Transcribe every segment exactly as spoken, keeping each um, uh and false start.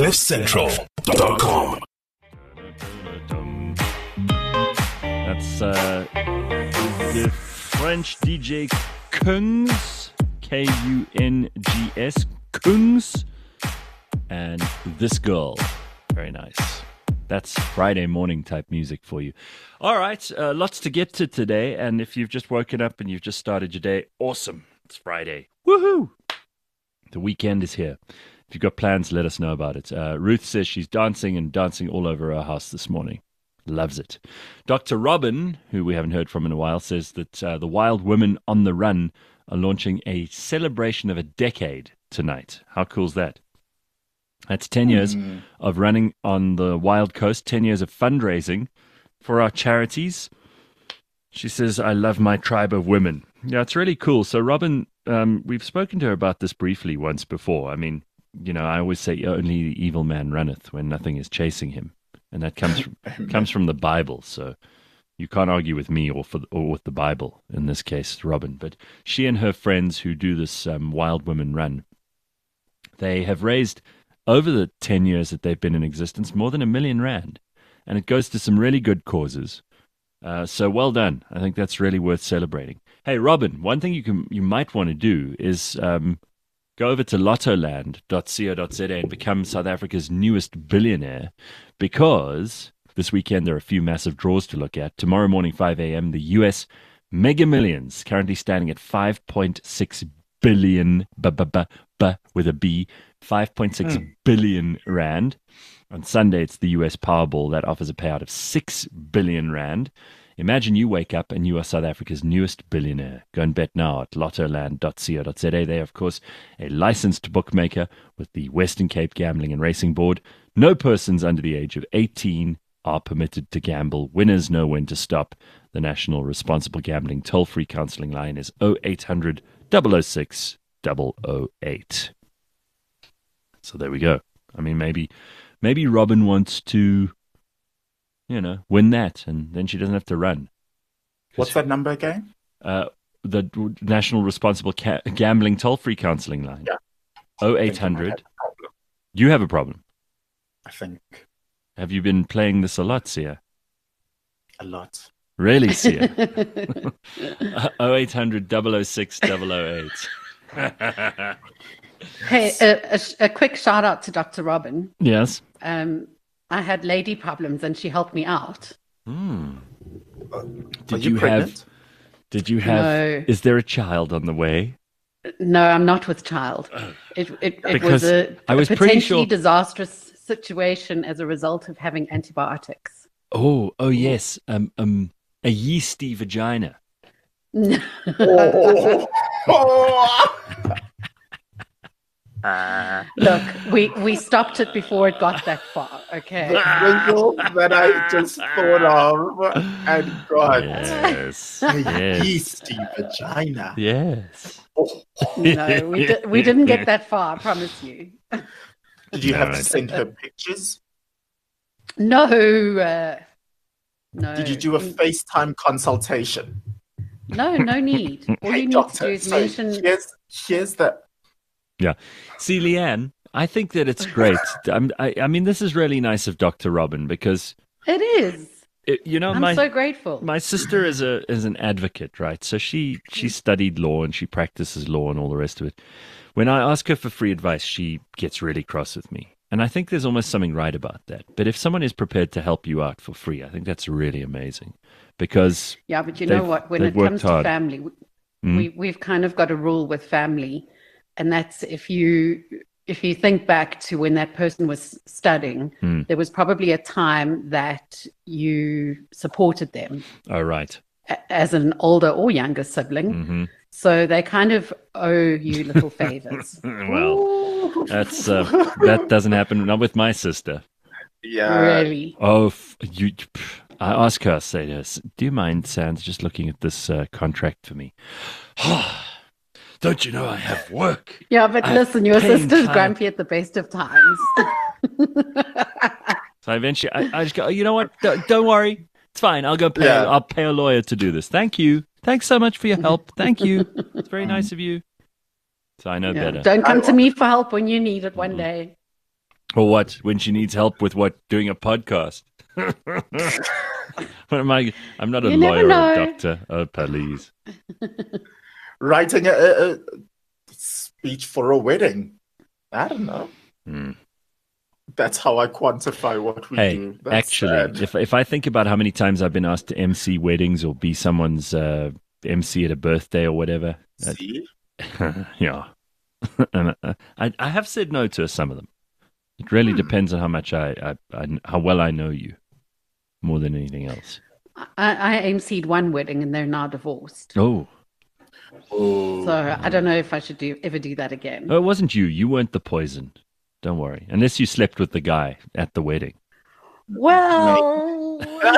cliff central dot com. That's uh, the French D J Kungs, K U N G S, Kungs, and This Girl. Very nice. That's Friday morning type music for you. All right, uh, lots to get to today, and if you've just woken up and you've just started your day, awesome. It's Friday. Woohoo! The weekend is here. If you've got plans, let us know about it. Uh, Ruth says she's dancing and dancing all over her house this morning. Loves it. Doctor Robin, who we haven't heard from in a while, says that uh, the Wild Women on the Run are launching a celebration of a decade tonight. How cool is that? That's ten years mm. of running on the Wild Coast, ten years of fundraising for our charities. She says, I love my tribe of women. Yeah, it's really cool. So, Robin, um, we've spoken to her about this briefly once before. I mean, you know, I always say only the evil man runneth when nothing is chasing him. And that comes from, comes from the Bible. So you can't argue with me or, for, or with the Bible, in this case, Robin. But she and her friends who do this um, Wild Women Run, they have raised, over the ten years that they've been in existence, more than a million rand. And it goes to some really good causes. Uh, so well done. I think that's really worth celebrating. Hey, Robin, one thing you can you might want to do is um, go over to lottoland dot co dot za and become South Africa's newest billionaire, because this weekend there are a few massive draws to look at. Tomorrow morning, five a.m., the U S Mega Millions, currently standing at five point six billion, b- b- b- b- with a B, five point six mm. billion rand. On Sunday, it's the U S Powerball that offers a payout of six billion rand. Imagine you wake up and you are South Africa's newest billionaire. Go and bet now at lottoland dot co dot za. They are, of course, a licensed bookmaker with the Western Cape Gambling and Racing Board. No persons under the age of eighteen are permitted to gamble. Winners know when to stop. The National Responsible Gambling toll-free counseling line is oh eight hundred, double oh six, double oh eight. So there we go. I mean, maybe... Maybe Robin wants to, you know, win that, and then she doesn't have to run. What's that number again? Uh, the National Responsible Ca- Gambling Toll-Free Counseling Line. Yeah. oh eight hundred. You have a problem? I think. Have you been playing this a lot, Sia? A lot. Really, Sia? oh eight hundred, double oh six, double oh eight. Hey, a, a, a quick shout out to Doctor Robin. Yes. Um, I had lady problems and she helped me out. Hmm. Uh, did you, you have? Did you have? No. Is there a child on the way? No, I'm not with child. It it, it was a, I was a potentially pretty sure... disastrous situation as a result of having antibiotics. Oh, oh yes, um, um, a yeasty vagina. oh. Oh. Uh, Look, we, we stopped it before it got that far, okay? The result that I just thought of and got yes. a yes. yeasty vagina. Yes. No, we, di- we didn't get that far, I promise you. Did you No, have I to send her pictures? No. Uh, no. Did you do a FaceTime consultation? No, no need. All Hey, you need doctor, to do is so mention... Here's, here's the... Yeah. See, Leanne, I think that it's great. I'm, I, I mean, this is really nice of Doctor Robin because... It is. It, you know, I'm my, so grateful. My sister is a is an advocate, right? So she, she studied law and she practices law and all the rest of it. When I ask her for free advice, she gets really cross with me. And I think there's almost something right about that. But if someone is prepared to help you out for free, I think that's really amazing. Because... Yeah, but you know what? When it comes to family, mm-hmm. we, we've kind of got a rule with family. And that's if you if you think back to when that person was studying, mm. there was probably a time that you supported them. Oh, right. A- as an older or younger sibling. Mm-hmm. So they kind of owe you little favors. Well, that's uh, that doesn't happen. Not with my sister. Yeah. Really? Oh, f- you. I ask her, I say to her, do you mind, Sans, just looking at this uh, contract for me? Don't you know I have work? Yeah, but I listen, your sister's time. grumpy at the best of times. So eventually, I, I just go, you know what? Don't, don't worry. It's fine. I'll go pay, Yeah. I'll pay a lawyer to do this. Thank you. Thanks so much for your help. Thank you. It's very nice of you. So I know Yeah. better. Don't come I- to me for help when you need it one day. Or what? When she needs help with what? Doing a podcast. What am I? I'm not a You lawyer never or a know. doctor. Oh, please. Writing a, a, a speech for a wedding. I don't know. Hmm. That's how I quantify what we Hey, do. That's actually, sad. if if I think about how many times I've been asked to M C weddings or be someone's uh, M C at a birthday or whatever, that- See? yeah, and uh, I I have said no to some of them. It really Hmm. depends on how much I, I, I how well I know you, more than anything else. I, I M C'd one wedding and they're now divorced. Oh, Oh, So I don't know if I should do ever do that again. oh, it wasn't you. You weren't the poison. Don't worry, unless you slept with the guy at the wedding. Well,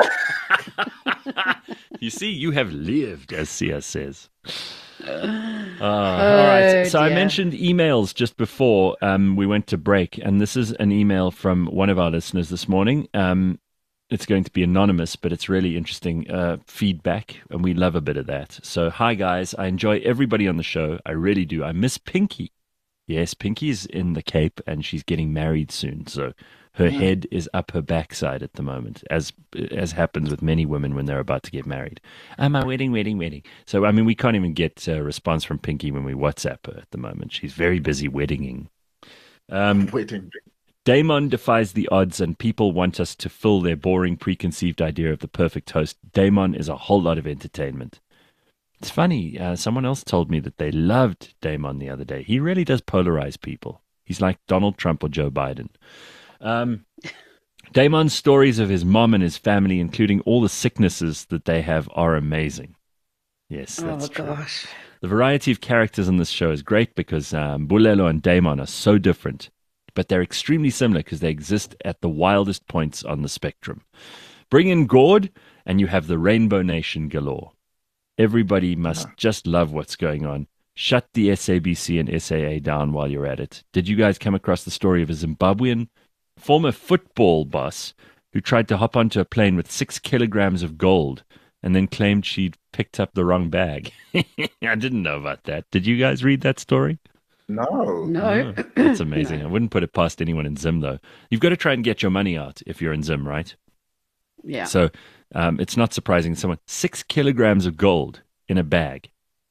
You see, you have lived, as Sia says. Uh, Oh, all right. So I dear. mentioned emails just before um, we went to break, and this is an email from one of our listeners this morning. Um, it's going to be anonymous, but it's really interesting uh, feedback, and we love a bit of that. So, hi guys, I enjoy everybody on the show. I really do. I miss Pinky. Yes, Pinky's in the Cape, and she's getting married soon. So her head is up her backside at the moment, as as happens with many women when they're about to get married. Oh, my wedding, wedding, wedding. So, I mean, we can't even get a response from Pinky when we WhatsApp her at the moment. She's very busy weddinging. Um, wedding. Damon defies the odds, and people want us to fill their boring preconceived idea of the perfect host. Damon is a whole lot of entertainment. It's funny, uh, someone else told me that they loved Damon the other day. He really does polarize people. He's like Donald Trump or Joe Biden. Um, Damon's stories of his mom and his family, including all the sicknesses that they have, are amazing. Yes, that's oh true. gosh. The variety of characters on this show is great because um, Bulelo and Damon are so different, but they're extremely similar because they exist at the wildest points on the spectrum. Bring in Gord, and you have the Rainbow Nation galore. Everybody must just love what's going on. Shut the S A B C and S A A down while you're at it. Did you guys come across the story of a Zimbabwean former football boss who tried to hop onto a plane with six kilograms of gold and then claimed she'd picked up the wrong bag? I didn't know about that. Did you guys read that story? No. No. Oh, that's amazing. I wouldn't put it past anyone in Zim, though. You've got to try and get your money out if you're in Zim, right? Yeah. So um, it's not surprising someone six kilograms of gold in a bag.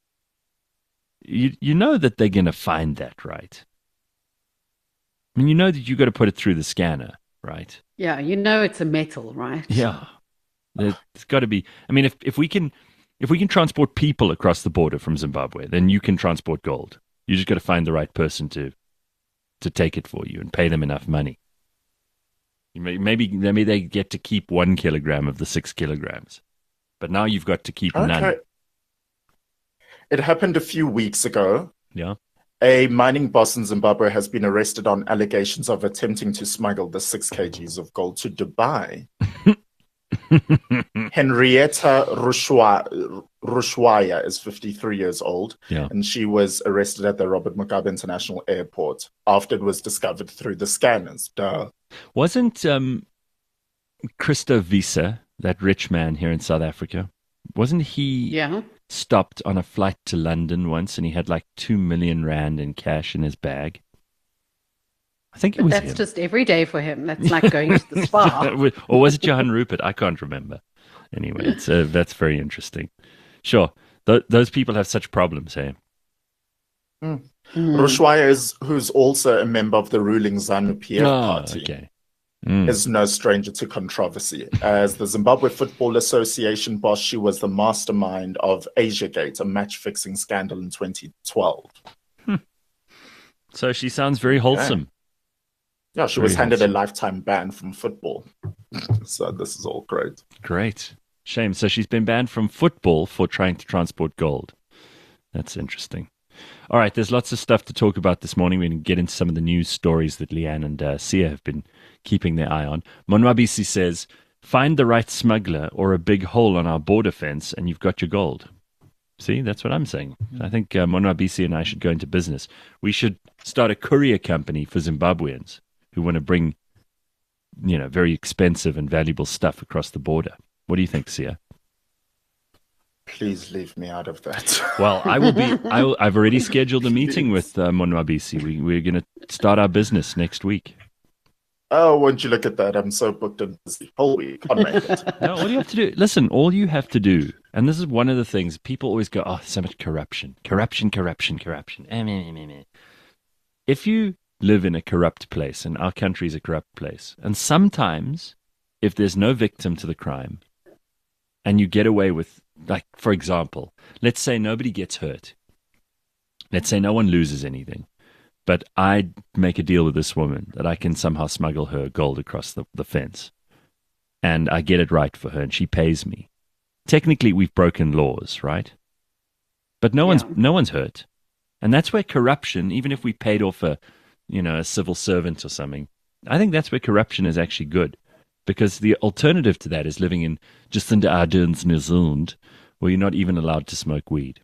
You you know that they're going to find that, right? I mean, you know that you got to put it through the scanner, right? Yeah, you know it's a metal, right? Yeah, there's got to be. I mean, if if we can if we can transport people across the border from Zimbabwe, then you can transport gold. You just got to find the right person to to take it for you and pay them enough money. You may, maybe maybe they get to keep one kilogram of the six kilograms, but now you've got to keep Okay. none. It happened a few weeks ago. Yeah. A mining boss in Zimbabwe has been arrested on allegations of attempting to smuggle the six kilograms of gold to Dubai. Henrietta Rushwa- Rushwaya is fifty-three years old, Yeah. and she was arrested at the Robert Mugabe International Airport after it was discovered through the scanners. Duh. Wasn't um, Christo Visa, that rich man here in South Africa, wasn't he Yeah. stopped on a flight to London once and he had like two million rand in cash in his bag? I think it But was that's him. just every day for him. That's like going to the spa. Or was it Johan Rupert? I can't remember. Anyway, it's, uh, that's very interesting. Sure. Th- those people have such problems, hey? Mm. Mm. Rushwaya, is, who's also a member of the ruling ZANU-P F Oh, party, okay. Mm. is no stranger to controversy. As the Zimbabwe Football Association boss, she was the mastermind of AsiaGate, a match-fixing scandal in twenty twelve. So she sounds very wholesome. Yeah, she Very was handed wholesome. a lifetime ban from football. So this is all great. Great. Shame. So she's been banned from football for trying to transport gold. That's interesting. All right, there's lots of stuff to talk about this morning. We can get into some of the news stories that Leanne and uh, Sia have been keeping their eye on. Monwabisi says, find the right smuggler or a big hole on our border fence and you've got your gold. See, that's what I'm saying. I think uh, Monwabisi and I should go into business. We should start a courier company for Zimbabweans who want to bring, you know, very expensive and valuable stuff across the border. What do you think, Sia? Please leave me out of that. Well, I will be. I will, I've already scheduled a meeting with uh, Monwabisi. We, we're going to start our business next week. Oh, won't you look at that? I'm so booked and busy. Whole week. Can't make it. No, all you have to do, listen, all you have to do, and this is one of the things, people always go, oh, so much corruption. Corruption, corruption, corruption. If you live in a corrupt place, and our country is a corrupt place, and sometimes, if there's no victim to the crime, and you get away with, like, for example, let's say nobody gets hurt. Let's say no one loses anything. But I make a deal with this woman that I can somehow smuggle her gold across the, the fence. And I get it right for her, and she pays me. Technically, we've broken laws, right? But no yeah. one's no one's hurt. And that's where corruption, even if we paid off a, you know, a civil servant or something, I think that's where corruption is actually good. Because the alternative to that is living in Jacinda Ardern's New Zealand, where you're not even allowed to smoke weed.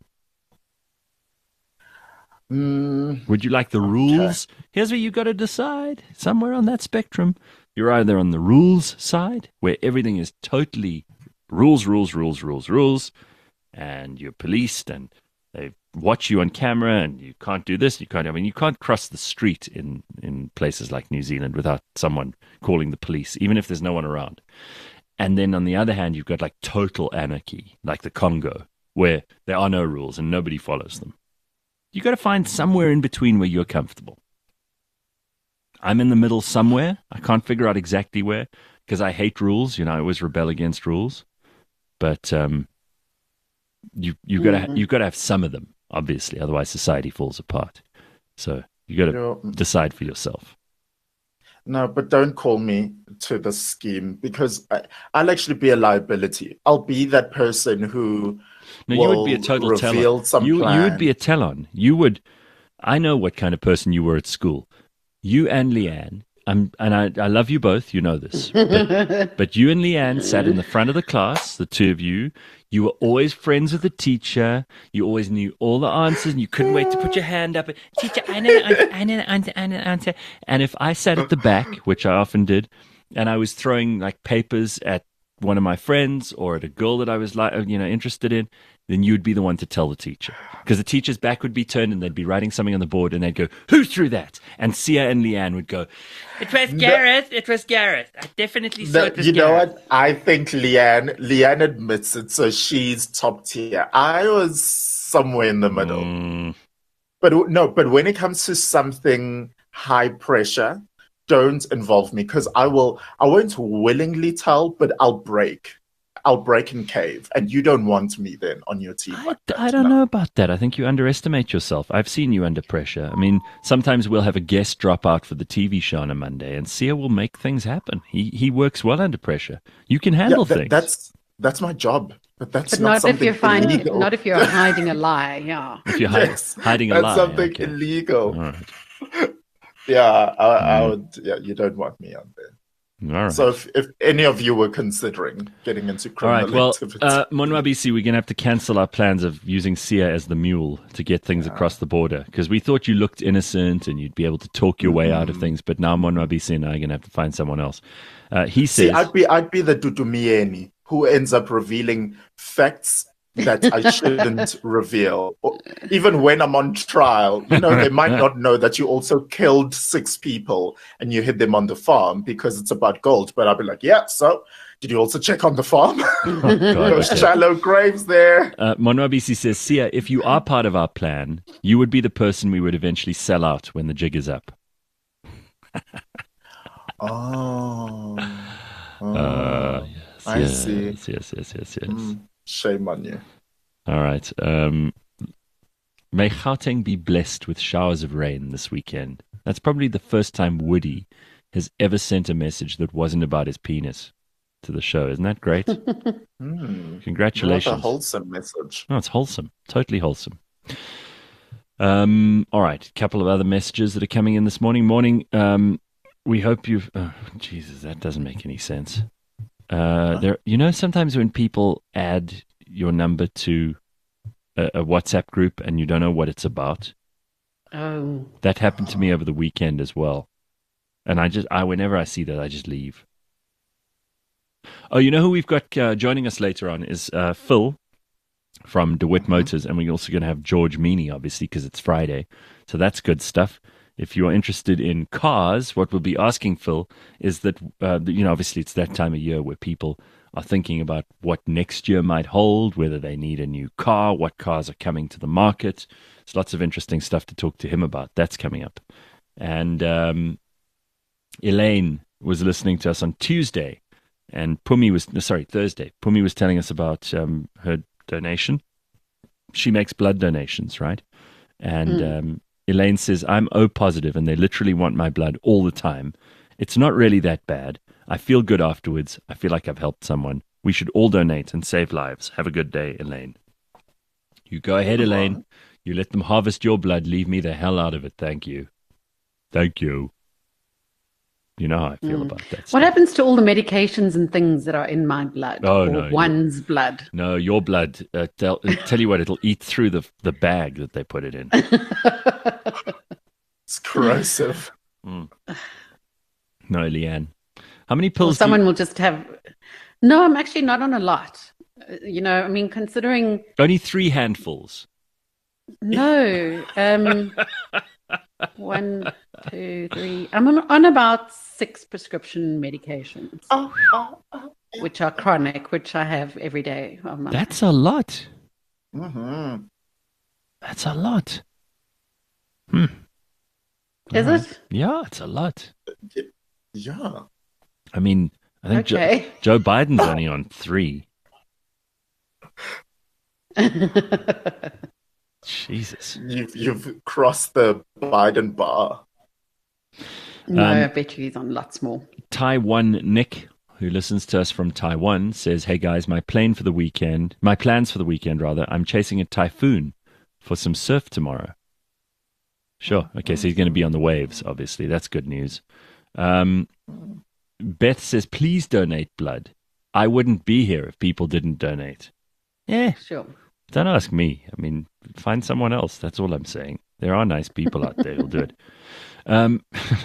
Mm, Would you like the okay. rules? Here's where you got to decide. Somewhere on that spectrum, you're either on the rules side, where everything is totally rules, rules, rules, rules, rules, and you're policed and they watch you on camera and you can't do this, you can't, I mean, you can't cross the street in, in places like New Zealand without someone calling the police, even if there's no one around. And then on the other hand, you've got like total anarchy, like the Congo, where there are no rules and nobody follows them. You got to find somewhere in between where you're comfortable. I'm in the middle somewhere. I can't figure out exactly where because I hate rules. You know, I always rebel against rules. But um, you you got to mm-hmm. you've got to have some of them, obviously. Otherwise, society falls apart. So you got to no. decide for yourself. No, but don't call me to the scheme because I, I'll actually be a liability. I'll be that person who. No, you would be a total tell-on. You, you would be a tell-on. You would. I know what kind of person you were at school. You and Leanne, I'm, and I, I love you both. You know this. But, but you and Leanne sat in the front of the class, the two of you. You were always friends with the teacher. You always knew all the answers, and you couldn't wait to put your hand up. And, teacher, I know the answer, I know the answer, I know the answer. And if I sat at the back, which I often did, and I was throwing like papers at one of my friends or at a girl that I was like, you know, interested in, then you'd be the one to tell the teacher. Because the teacher's back would be turned and they'd be writing something on the board and they'd go, who threw that? And Sia and Leanne would go, it was Gareth, no, it was Gareth. I definitely saw no, it was you Gareth. You know what? I think Leanne, Leanne admits it, so she's top tier. I was somewhere in the middle. Mm. But no, but when it comes to something high pressure, don't involve me because I will, I won't willingly tell, but I'll break. I'll break and cave, and you don't want me then on your team. I, like that, I don't no. know about that. I think you underestimate yourself. I've seen you under pressure. I mean, sometimes we'll have a guest drop out for the T V show on a Monday, and Sia will make things happen. He he works well under pressure. You can handle yeah, that, things. That's that's my job, but that's but not, not something if you're finding, illegal. Not if you're hiding a lie. Yeah. If you're yes, hi- hiding a that's lie, that's something okay. illegal. All right. Yeah, I, mm. I would. Yeah, you don't want me on there. All right. So if, if any of you were considering getting into criminal All right, well, activity. uh, Monwabisi, we're going to have to cancel our plans of using Sia as the mule to get things yeah. across the border because we thought you looked innocent and you'd be able to talk your way mm. out of things, but now Monwabisi and I are going to have to find someone else. Uh, he says, See, I'd be I'd be the Dudumieni who ends up revealing facts that I shouldn't reveal. Even when I'm on trial, you know, they might not know that you also killed six people and you hid them on the farm because it's about gold. But I'll be like, yeah, so did you also check on the farm? Oh, God, Those okay. shallow graves there. Uh, Monwabisi says, Sia, if you are part of our plan, you would be the person we would eventually sell out when the jig is up. oh. oh. Uh, yes, I yes, see. Yes, yes, yes, yes. yes. Mm. Shame on you. All right. Um, may Gauteng be blessed with showers of rain this weekend. That's probably the first time Woody has ever sent a message that wasn't about his penis to the show. Isn't that great? mm. Congratulations. What a wholesome message. No, it's wholesome. Totally wholesome. Um, all right. A couple of other messages that are coming in this morning. Morning. Um, we hope you've... Oh, Jesus, that doesn't make any sense. Uh, there, you know, sometimes when people add your number to a, a WhatsApp group and you don't know what it's about. Oh, that happened to me over the weekend as well. And I just, I whenever I see that, I just leave. Oh, you know who we've got uh, joining us later on is uh, Phil from DeWitt Motors, and we're also going to have George Meany, obviously, because it's Friday. So that's good stuff. if you're interested in cars, what we'll be asking Phil is that, uh, you know, obviously it's that time of year where people are thinking about what next year might hold, whether they need a new car, what cars are coming to the market. There's lots of interesting stuff to talk to him about. That's coming up. And um, Elaine was listening to us on Tuesday, and Pumi was, sorry, Thursday. Pumi was telling us about um, her donation. She makes blood donations, right? And mm. um, Elaine says, I'm O positive and they literally want my blood all the time. It's not really that bad. I feel good afterwards. I feel like I've helped someone. We should all donate and save lives. Have a good day, Elaine. You go ahead, Elaine. You let them harvest your blood. Leave me the hell out of it. Thank you. Thank you. You know how I feel mm. about that stuff. What happens to all the medications and things that are in my blood? Oh, or no. One's blood. No, your blood. Uh, tell, tell you what, it'll eat through the the bag that they put it in. It's corrosive. Mm. No, Leanne. How many pills? Well, someone do you... will just have. No, I'm actually not on a lot. You know, I mean, considering. Only three handfuls. No. Um, one, two, three. I'm on, on about six prescription medications, oh, oh, oh, yeah. which are chronic, which I have every day. Of my That's a lot. Mm-hmm. That's a lot. Hmm. Is uh, it? Yeah, it's a lot. Yeah. I mean, I think okay. Joe, Joe Biden's only on three. Jesus. You've, you've crossed the Biden bar. No, Um, I bet you he's on lots more. Taiwan Nick, who listens to us from Taiwan, says, hey guys, my plane for the weekend, my plans for the weekend rather, I'm chasing a typhoon for some surf tomorrow. Sure. Okay, so he's going to be on the waves, obviously. That's good news. Um, Beth says, please donate blood. I wouldn't be here if people didn't donate. Yeah. Sure. Don't ask me. I mean, find someone else. That's all I'm saying. There are nice people out there who'll do it. Um,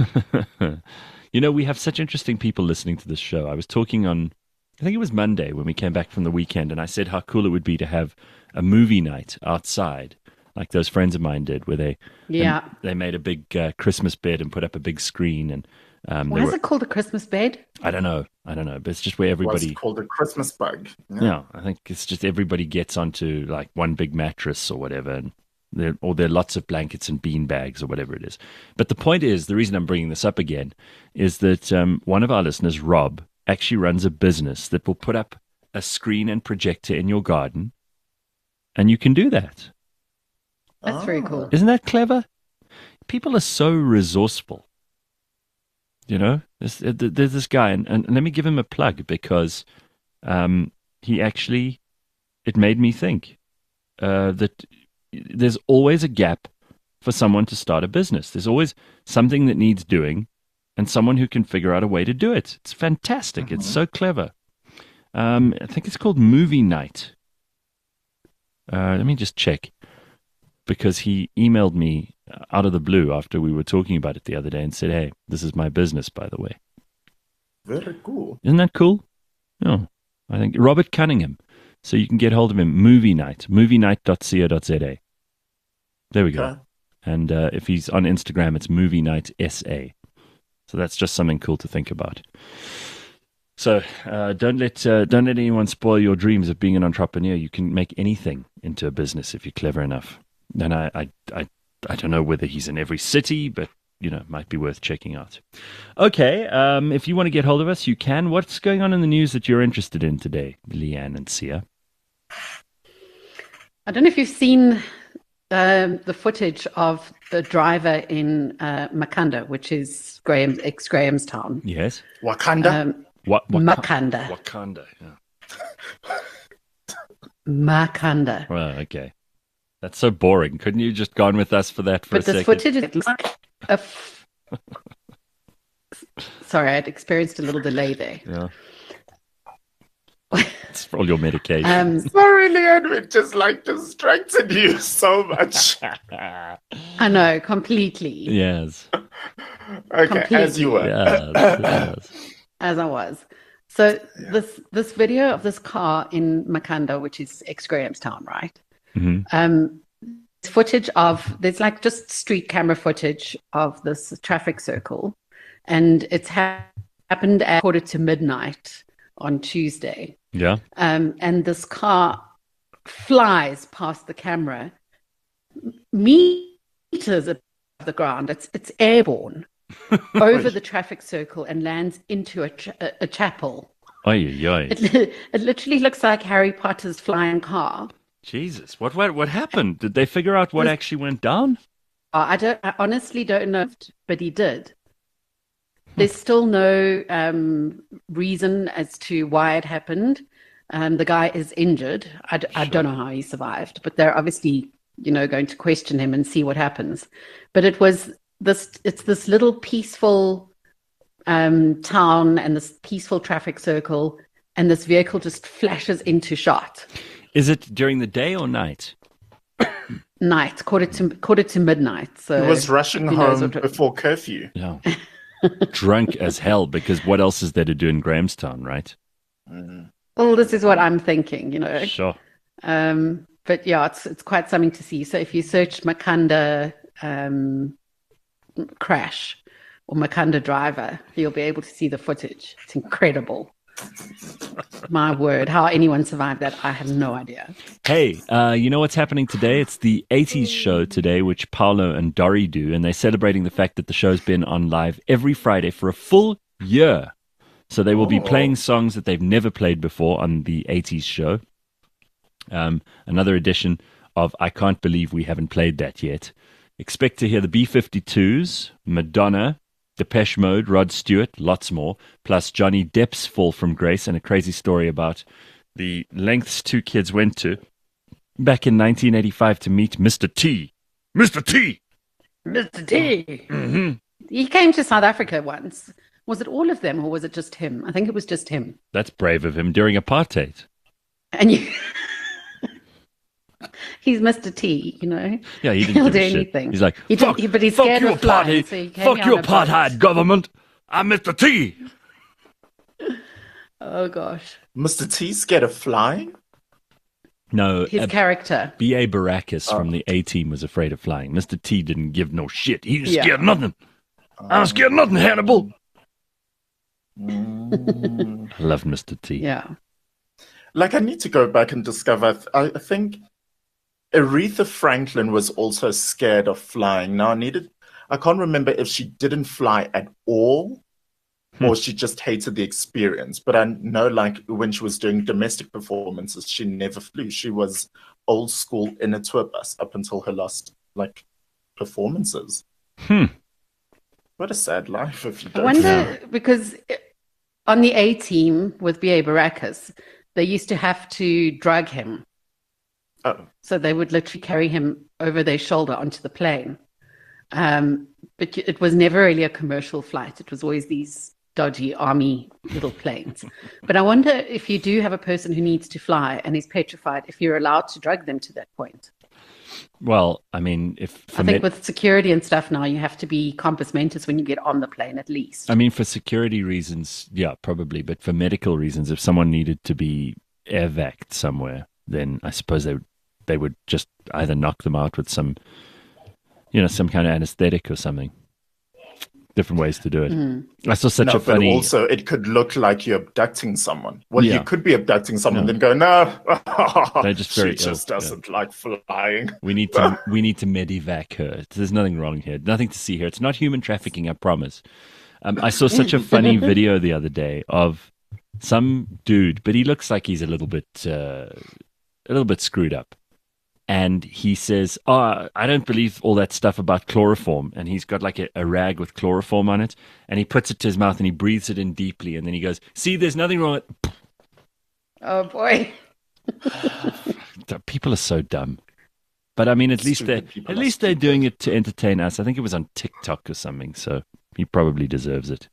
you know, we have such interesting people listening to this show. I was talking on, I think it was Monday when we came back from the weekend, and I said how cool it would be to have a movie night outside, like those friends of mine did, where they yeah they made a big uh, Christmas bed and put up a big screen. And um, why is were, it called a Christmas bed? I don't know. I don't know. But it's just where everybody. What's called a Christmas bug. Yeah. yeah, I think it's just everybody gets onto like one big mattress or whatever, and there, or there are lots of blankets and bean bags or whatever it is. But the point is, the reason I'm bringing this up again is that um, one of our listeners, Rob, actually runs a business that will put up a screen and projector in your garden, and you can do that. That's oh. very cool. Isn't that clever? People are so resourceful. You know, there's, there's this guy, and, and let me give him a plug because um, he actually, it made me think uh, that there's always a gap for someone to start a business. There's always something that needs doing and someone who can figure out a way to do it. It's fantastic. Mm-hmm. It's so clever. Um, I think it's called Movie Night. Uh, let me just check, because he emailed me out of the blue after we were talking about it the other day and said, hey, this is my business, by the way. Very cool. Isn't that cool? Oh, I think Robert Cunningham. So you can get hold of him. Movie Night, movie night dot co dot za. There we go. Okay. And uh, if he's on Instagram, it's Movie Night S A. So that's just something cool to think about. So uh, don't let uh, don't let anyone spoil your dreams of being an entrepreneur. You can make anything into a business if you're clever enough. And I, I, I, I don't know whether he's in every city, but you know, it might be worth checking out. Okay, um, if you want to get hold of us, you can. What's going on in the news that you're interested in today, Leanne and Sia? I don't know if you've seen uh, the footage of the driver in uh, Makanda, which is Graham, ex-Grahamstown. Yes. Wakanda? Um, what, what, Makanda. Wakanda, yeah. Makanda. Well, okay. That's so boring. Couldn't you just gone with us for that for but a second? But this footage is like a... F- Sorry, I'd experienced a little delay there. Yeah. It's for all your medication. Um, Sorry, Leanne, it just like distracted you so much. I know, completely. Yes. Okay, completely. As you were. Yes, yes. As I was. So yeah. this this video of this car in Makanda, which is ex-Grahamstown, right? Mm-hmm. Um, footage of, there's like just street camera footage of this traffic circle, and it's ha- happened at quarter to midnight on Tuesday. Yeah. Um, and this car flies past the camera, meters above the ground. It's it's airborne over the traffic circle and lands into a, ch- a, a chapel. Oy, oy. It, it literally looks like Harry Potter's flying car. Jesus, what what what happened? Did they figure out what actually went down? Uh, I don't. I honestly don't know, but he did. There's still no um, reason as to why it happened. Um, the guy is injured. I, d- I don't know how he survived, but they're obviously, you know, going to question him and see what happens. But it was this. It's this little peaceful um, town and this peaceful traffic circle, and this vehicle just flashes into shot. Is it during the day or night? Night, quarter to quarter to midnight. So he was rushing home what... before curfew. Yeah. Drunk as hell, because what else is there to do in Grahamstown, right? Mm. Well, this is what I'm thinking, you know. Sure. Um, but yeah, it's it's quite something to see. So if you search Makanda um, crash or Makanda driver, you'll be able to see the footage. It's incredible. My word, how anyone survived that, I have no idea. Hey, uh, you know what's happening today? It's the eighties show today, which Paolo and Dori do, and they're celebrating the fact that the show's been on live every Friday for a full year. So they will be playing songs that they've never played before on the eighties show. Um, another edition of I Can't Believe We Haven't Played That Yet. Expect to hear the B fifty-twos, Madonna, Depeche Mode, Rod Stewart, lots more, plus Johnny Depp's Fall from Grace and a crazy story about the lengths two kids went to back in nineteen eighty-five to meet Mister T. Mister T! Mister T! Mm-hmm. He came to South Africa once. Was it all of them or was it just him? I think it was just him. That's brave of him during apartheid. And you... He's Mister T, you know. Yeah, he didn't He'll give do a shit. anything. He's like, he fuck, did, but he's fuck scared you, of flying, apartheid. so he came Fuck here you, on a boat. apartheid government. I'm Mister T. Oh, gosh. Mister T scared of flying? No. His uh, character. B A Baracus oh. from the A-Team was afraid of flying. Mister T didn't give no shit. He was Yeah. scared of nothing. Oh. I was scared of nothing, Hannibal. Mm. I love Mister T. Yeah. Like, I need to go back and discover. I, I think Aretha Franklin was also scared of flying. Now, I needed. I can't remember if she didn't fly at all Hmm. or she just hated the experience. But I know, like, when she was doing domestic performances, she never flew. She was old school in a tour bus up until her last, like, performances. Hmm. What a sad life if you I don't wonder, know. because on the A-Team with B A Baracus, they used to have to drug him. Oh. So they would literally carry him over their shoulder onto the plane. Um, but it was never really a commercial flight. It was always these dodgy army little planes. But I wonder if you do have a person who needs to fly and is petrified, if you're allowed to drug them to that point. Well, I mean, if I think med- with security and stuff now, you have to be compos mentis when you get on the plane, at least. I mean, for security reasons, yeah, probably. But for medical reasons, if someone needed to be air vac'd somewhere, then I suppose they would, they would just either knock them out with some, you know, some kind of anesthetic or something. Different ways to do it. Mm. I saw such no, a funny. But also, it could look like you're abducting someone. Well, Yeah. you could be abducting someone, No. then go, no, They're just very she just ill, doesn't like flying. We need to we need to medivac her. There's nothing wrong here. Nothing to see here. It's not human trafficking, I promise. Um, I saw such a funny video the other day of some dude, but he looks like he's a little bit uh, a little bit screwed up. And he says, "Oh, I don't believe all that stuff about chloroform." And he's got like a, a rag with chloroform on it, and he puts it to his mouth and he breathes it in deeply, and then he goes, "See, there's nothing wrong with." Oh boy. People are so dumb. But I mean, at least they Stupid people at are least they're stupid. doing it to entertain us. I think it was on TikTok or something, so he probably deserves it.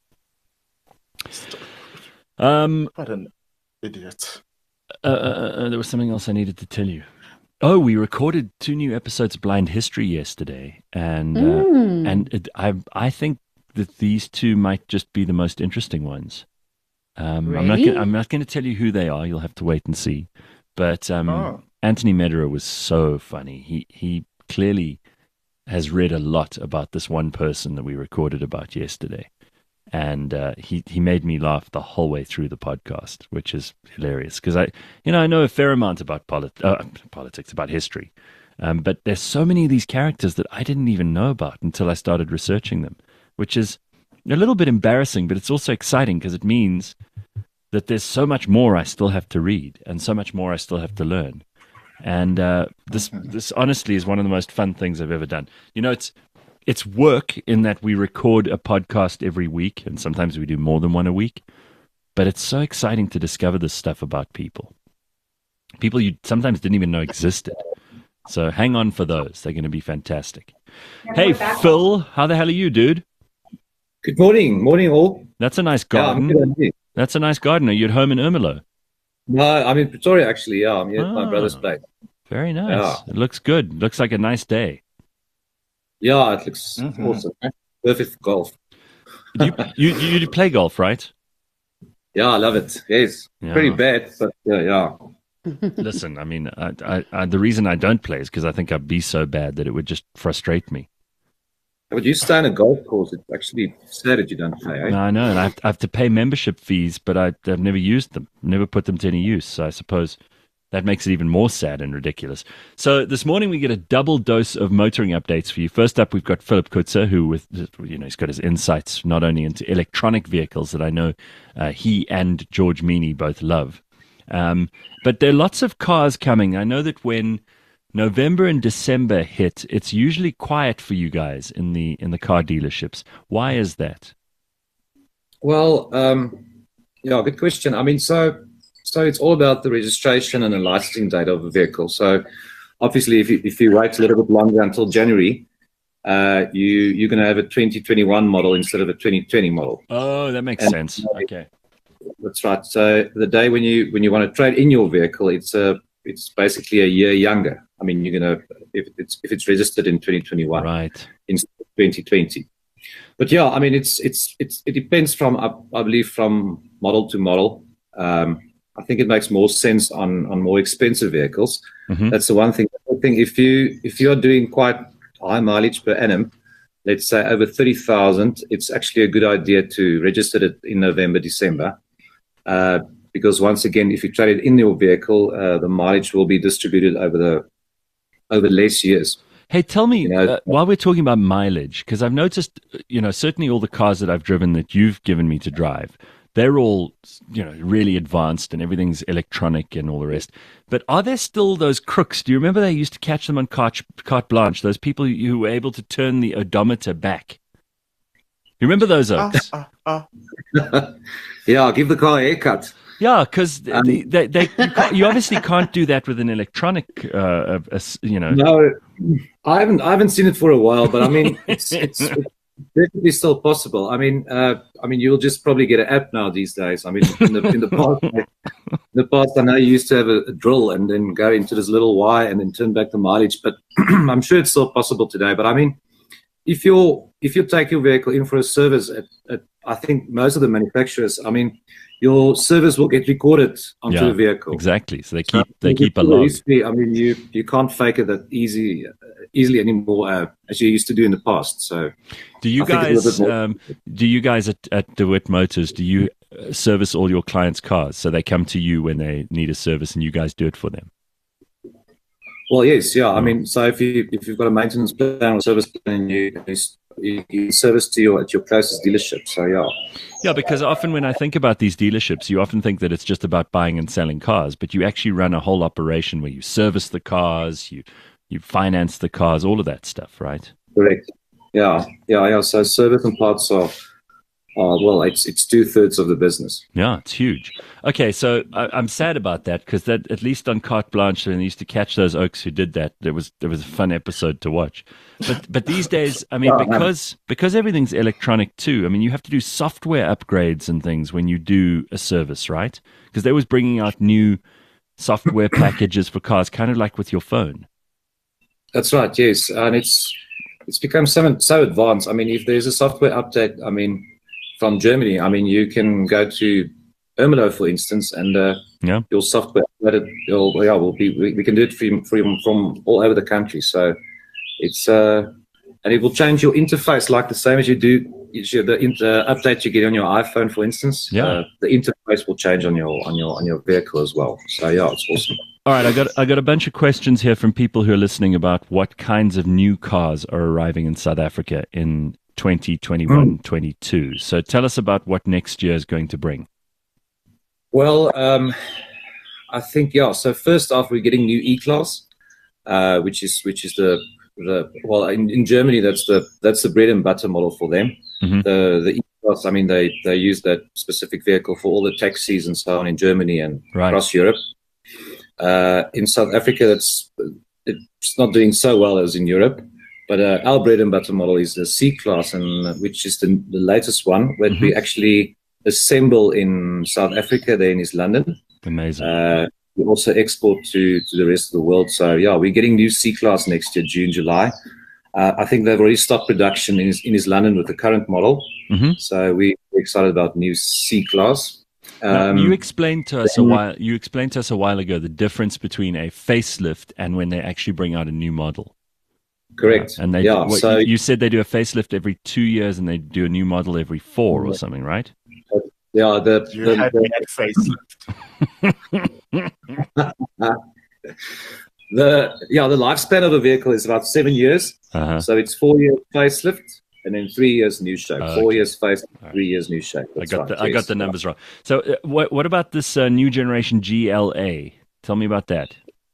Um, What an idiot. uh, uh, uh, there was something else I needed to tell you. Oh, we recorded two new episodes of Blind History yesterday, and uh, Mm. and it, I I think that these two might just be the most interesting ones. Um, I'm not Really? gonna, I'm not going to tell you who they are. You'll have to wait and see. But um, Oh. Anthony Mederer was so funny. He he clearly has read a lot about this one person that we recorded about yesterday. And uh, he, he made me laugh the whole way through the podcast, which is hilarious. Because I, you know, I know a fair amount about polit- uh, politics, about history. Um, but there's so many of these characters that I didn't even know about until I started researching them, which is a little bit embarrassing, but it's also exciting because it means that there's so much more I still have to read and so much more I still have to learn. And uh, this, this honestly is one of the most fun things I've ever done. You know, it's it's work in that we record a podcast every week, and sometimes we do more than one a week. But it's so exciting to discover this stuff about people. People you sometimes didn't even know existed. So hang on for those. They're going to be fantastic. Hey, Phil, how the hell are you, dude? Good morning. Morning, all. That's a nice garden. Yeah, That's a nice garden. Are you at home in Ermelo? No, I'm in Pretoria, actually. Yeah, I'm here at ah, my brother's place. Very nice. Yeah. It looks good. Looks like a nice day. Yeah, it looks mm-hmm. awesome. Perfect for golf. you, you you play golf, right? Yeah, I love it. Yes. Yeah. Pretty bad, but uh, yeah. Listen, I mean, I, I, I, the reason I don't play is because I think I'd be so bad that it would just frustrate me. But you stay on a golf course. It's actually sad that you don't play. Eh? No, I know, and I have, to, I have to pay membership fees, but I, I've never used them, never put them to any use. So I suppose that makes it even more sad and ridiculous. So this morning we get a double dose of motoring updates for you. First up, we've got Philip Kutzer, who, with you know, he's got his insights not only into electronic vehicles that I know uh, he and George Meany both love, um, but there are lots of cars coming. I know that when November and December hit, it's usually quiet for you guys in the in the car dealerships. Why is that? Well, um, yeah, good question. I mean, so so it's all about the registration and the licensing date of a vehicle. So obviously, if you if you wait a little bit longer until January, uh, you you're going to have a twenty twenty-one model instead of a twenty twenty model. Oh, that makes and, sense. Okay, that's right. So the day when you when you want to trade in your vehicle, it's a it's basically a year younger. I mean, you're gonna if it's if it's registered in twenty twenty-one, right, instead of twenty twenty. But yeah, I mean, it's it's it's it depends from I, I believe from model to model. Um, I think it makes more sense on on more expensive vehicles. Mm-hmm. That's the one thing. I think if you if you are doing quite high mileage per annum, let's say over thirty thousand, it's actually a good idea to register it in November, December. Uh, because once again, if you trade it in your vehicle, uh, the mileage will be distributed over the over less years. Hey, tell me, you know, uh, while we're talking about mileage, because I've noticed, you know, certainly all the cars that I've driven that you've given me to drive, they're all, you know, really advanced and everything's electronic and all the rest. But are there still those crooks? Do you remember they used to catch them on carte, carte blanche, those people who were able to turn the odometer back? You remember those oaks? Uh, uh, uh. Yeah, give the car a haircut. Yeah, because um, they, they, they, you, you obviously can't do that with an electronic, uh, uh, you know. No, I haven't. I haven't seen it for a while, but I mean, it's, it's, it's definitely still possible. I mean, uh, I mean, you'll just probably get an app now these days. I mean, in the, in the past, in the past, I know you used to have a, a drill and then go into this little Y and then turn back the mileage. But I'm sure it's still possible today. But I mean, if you're if you take your vehicle in for a service at, at I think most of the manufacturers, I mean, your service will get recorded onto yeah, the vehicle. Exactly. So they keep so they keep a log. I mean, you you can't fake it that easy uh, easily anymore uh, as you used to do in the past. So, do you I guys um, do you guys at, at DeWitt Motors, do you uh, service all your clients' cars? So they come to you when they need a service, and you guys do it for them. Well, yes, yeah. I mean, so if you if you've got a maintenance plan or service plan, you you, you service to your at your closest dealership. So yeah. Yeah, because often when I think about these dealerships, you often think that it's just about buying and selling cars, but you actually run a whole operation where you service the cars, you you finance the cars, all of that stuff, right? Correct. Yeah, yeah, yeah. So service and parts are. Uh, well, it's it's two thirds of the business. Yeah, it's huge. Okay, so I, I'm sad about that because that at least on Carte Blanche, when they used to catch those oaks who did that, there was there was a fun episode to watch. But but these days, I mean, because because everything's electronic too. I mean, you have to do software upgrades and things when you do a service, right? Because they was bringing out new software packages for cars, kind of like with your phone. That's right. Yes, and it's it's become so so advanced. I mean, if there's a software update, I mean. From Germany, I mean, you can go to Ermelo, for instance, and uh, yeah. your software, your, yeah, will be. We, we can do it from, from from all over the country. So it's uh, and it will change your interface like the same as you do the inter, update you get on your iPhone, for instance. Yeah, uh, the interface will change on your on your on your vehicle as well. So yeah, it's awesome. All right, I got I got a bunch of questions here from people who are listening about what kinds of new cars are arriving in South Africa in twenty twenty-one, twenty-two. So tell us about what next year is going to bring. Well, um, I think yeah. So first off, we're getting new E-Class, uh, which is which is the the well in, in Germany that's the that's the bread and butter model for them. Mm-hmm. The the E-Class, I mean they they use that specific vehicle for all the taxis and so on in Germany and right. across Europe. Uh, in South Africa, that's it's not doing so well as in Europe. But uh, our bread and butter model is the C-Class, and uh, which is the, the latest one, where mm-hmm. we actually assemble in South Africa, there in East London. Amazing. Uh, we also export to, to the rest of the world. So, yeah, we're getting new C-Class next year, June, July. Uh, I think they've already stopped production in, in East London with the current model. Mm-hmm. So we're excited about new C-Class. Um, now, you explained to us a while. You explained to us a while ago the difference between a facelift and when they actually bring out a new model. Correct. Uh, and they, yeah. What, so you said they do a facelift every two years, and they do a new model every four or something, right? Yeah. The, you the, had the facelift. the yeah the lifespan of a vehicle is about seven years. Uh-huh. So it's four years facelift. And then three years new shape, uh, four okay. years face, right. three years new shape. That's I got right. the I got the numbers wrong. So, uh, what what about this uh, new generation G L A? Tell me about that.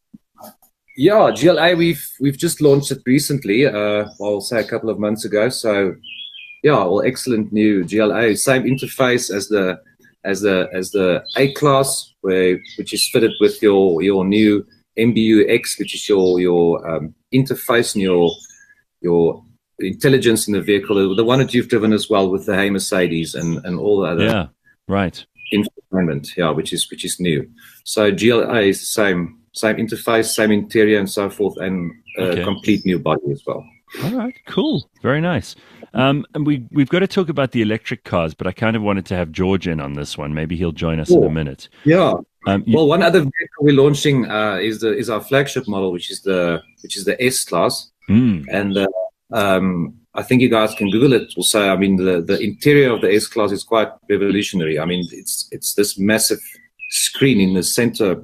Yeah, G L A. We've we've just launched it recently. Uh, I'll say a couple of months ago. So, yeah, well, excellent new G L A. Same interface as the as the as the A class, where which is fitted with your your new M B U X, which is your your um, interface and your your intelligence in the vehicle, the one that you've driven as well with the Hey Mercedes and, and all the other yeah right infotainment, yeah, which is which is new. So G L A is the same same interface, same interior and so forth, and a okay. complete new body as well. All right, cool, very nice. Um, and we we've got to talk about the electric cars, but I kind of wanted to have George in on this one. Maybe he'll join us cool. in a minute. Yeah. Um, you, well, one other vehicle we're launching uh, is the is our flagship model, which is the which is the S class, mm. and uh, Um, I think you guys can Google it. Also, I mean, the, the interior of the S class is quite revolutionary. I mean, it's it's this massive screen in the center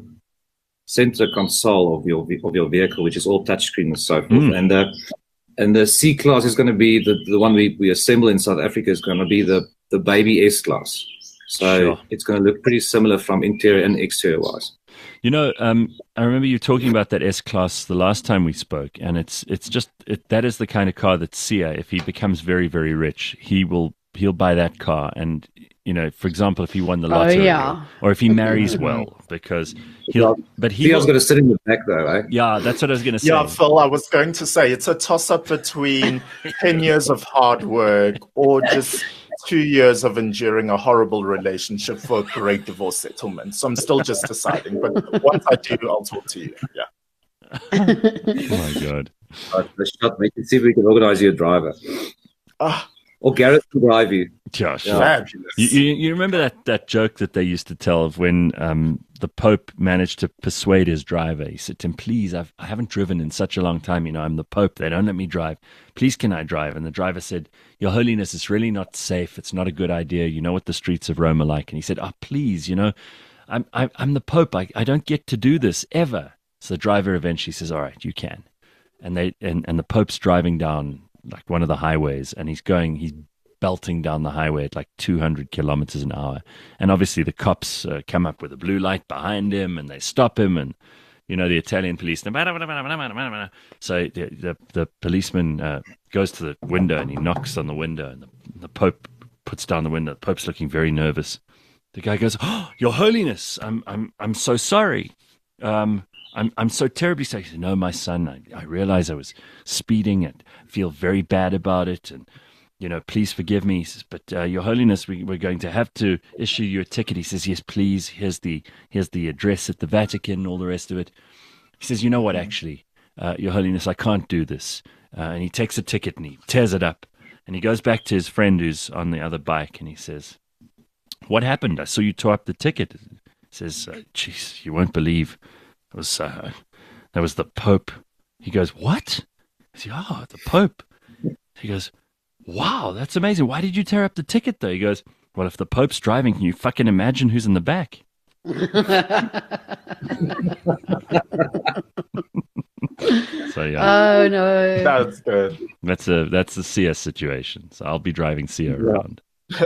center console of your of your vehicle, which is all touchscreen and so forth. Mm. And uh, and the C class is going to be the the one we, we assemble in South Africa is going to be the the baby S class. So sure. It's going to look pretty similar from interior and exterior wise. You know, um, I remember you talking about that S-Class the last time we spoke, and it's it's just it, that is the kind of car that Sia, if he becomes very, very rich, he will he'll buy that car. And you know, for example, if he won the lottery, oh, yeah. or, or if he marries well, because he'll. But he Sia's going to sit in the back, though, right? Yeah, that's what I was going to say. Yeah, Phil, I was going to say it's a toss-up between ten years of hard work or just two years of enduring a horrible relationship for a great divorce settlement. So I'm still just deciding. But once I do, I'll talk to you. Yeah. Oh, my God. Uh, we can see if we can organize you a driver. Uh, or Gareth will drive you. Josh. Yeah. Fabulous. You, you, you remember that, that joke that they used to tell of when um, the Pope managed to persuade his driver? He said to him, please, I've, I haven't driven in such a long time. You know, I'm the Pope. They don't let me drive. Please, can I drive? And the driver said, Your Holiness, it's really not safe. It's not a good idea. You know what the streets of Rome are like. And he said, oh, please, you know, I'm, I'm, I'm the Pope. I, I don't get to do this ever. So the driver eventually says, all right, you can. And they and, and the Pope's driving down like one of the highways, and he's going, he's belting down the highway at like two hundred kilometers an hour. And obviously the cops uh, come up with a blue light behind him, and they stop him, and you know, the Italian police. So the, the, the policeman uh, goes to the window and he knocks on the window, and the, the Pope puts down the window. The Pope's looking very nervous. The guy goes, oh, Your Holiness, I'm I'm I'm so sorry. Um, I'm I'm so terribly sorry. He said, no, my son, I, I realize I was speeding and feel very bad about it, and you know, please forgive me. He says, but uh, Your Holiness, we, we're going to have to issue you a ticket. He says, yes, please. Here's the here's the address at the Vatican and all the rest of it. He says, you know what, actually, uh, Your Holiness, I can't do this. Uh, and he takes a ticket and he tears it up. And he goes back to his friend who's on the other bike, and he says, what happened? I saw you tore up the ticket. He says, "Jeez, you won't believe it was uh, that was the Pope." He goes, "What?" I said, "Oh, the Pope." He goes, "Wow, that's amazing. Why did you tear up the ticket, though?" He goes, "Well, if the Pope's driving, can you fucking imagine who's in the back?" So yeah. Oh no. That's good. That's a that's a Sia situation. So I'll be driving Sia yeah. around.